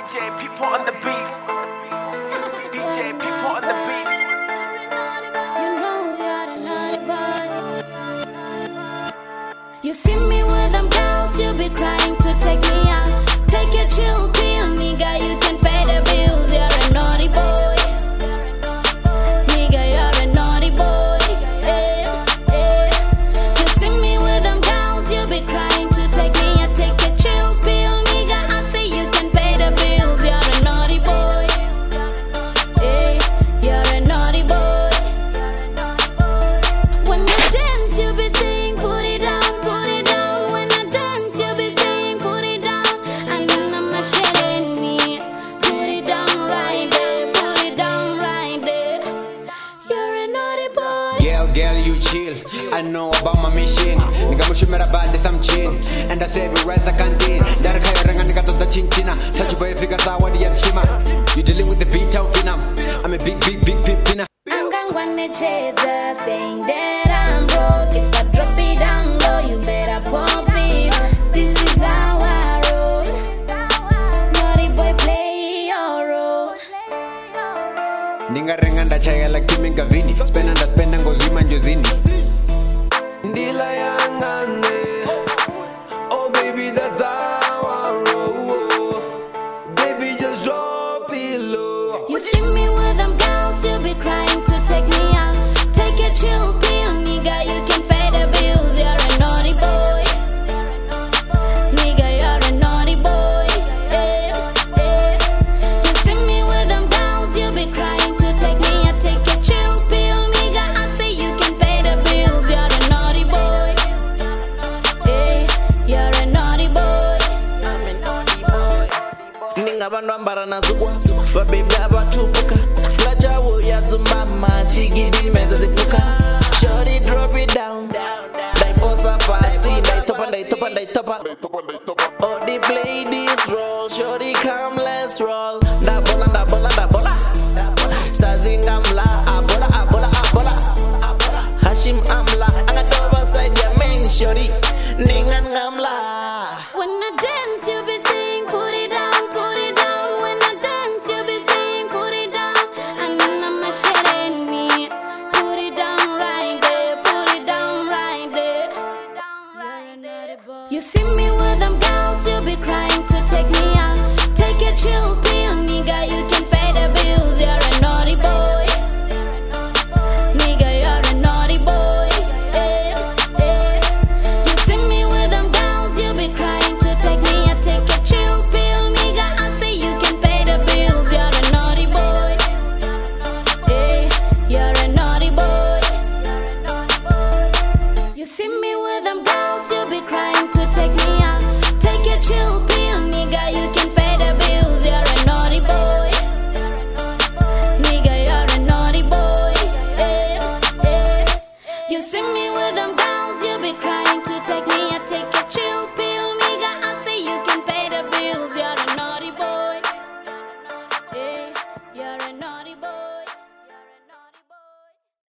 DJ people on the beats. DJ people on the beats. You know you're the naughty boy. You see me with them girls, you be crying to take me out. Take a chill pill, nigga, you can pay the bills. You're a naughty boy. Nigga, you're a naughty boy. You see me with them girls, you be crying to take me out. Take a chill pill, nigga, I say you can pay the bills. You're a naughty boy. You're a naughty boy. When you dance, you be saying put it down, put it down. When I dance, you be saying put it down. And then I'm a shitting me. Put it down right there, put it down right there. You're a naughty boy. Girl, you chill. I know about my mission. Nigga mushumera bande some chin. And I say every rise I can't do. Dark hair ranga nigga to the chinchina. Such a boy figure sa wadi ya shima. You dealing with the beat out finam. I'm a big pinna. I'm gonna cheddar, saying that I'm broke. If I drop it down low, you better pump it. This is how I roll. Naughty boy, play your role. Ninga renganda chaya like Timmy Gavini. Spend ngozima njozini. Ndila yangane. Oh baby, that's how I roll. Baby, just drop it low. You see me with them girls, you be crying to take me out. Take a chill pill, nigga, you can pay the bills. You're a naughty boy. Nigga, you're a naughty boy. You see me with them girls, you be crying to take me out. Take a chill pill, nigga, I say you can pay the bills. You're a naughty boy. You're a naughty boy. I'm a naughty boy. Ninga bandu ambara na zukwa baby abatupuka Lajawo ya zumbama chigidi meza zipuka Shorty drop it down Daiposa pasi Daitopa Oh the play this role Shorty come let's roll Dabola Sazingamla Abola Hashim amla Angadoba side ya main shorty Ningan ngamla. When I dance, you be saying put it down, put it down. When I dance, you be saying put it down. And then I'm a shitting me. Put it down right there, put it down right there. You see me with them girls, you be crying to take me out. Take a chill pill, nigga, you can pay the bills. You're a naughty boy. Nigga, you're a naughty boy. You see me with them girls, you be crying to take me out. Take a chill pill, nigga, I say you can pay the bills. You're a naughty boy. You're a naughty boy. You see me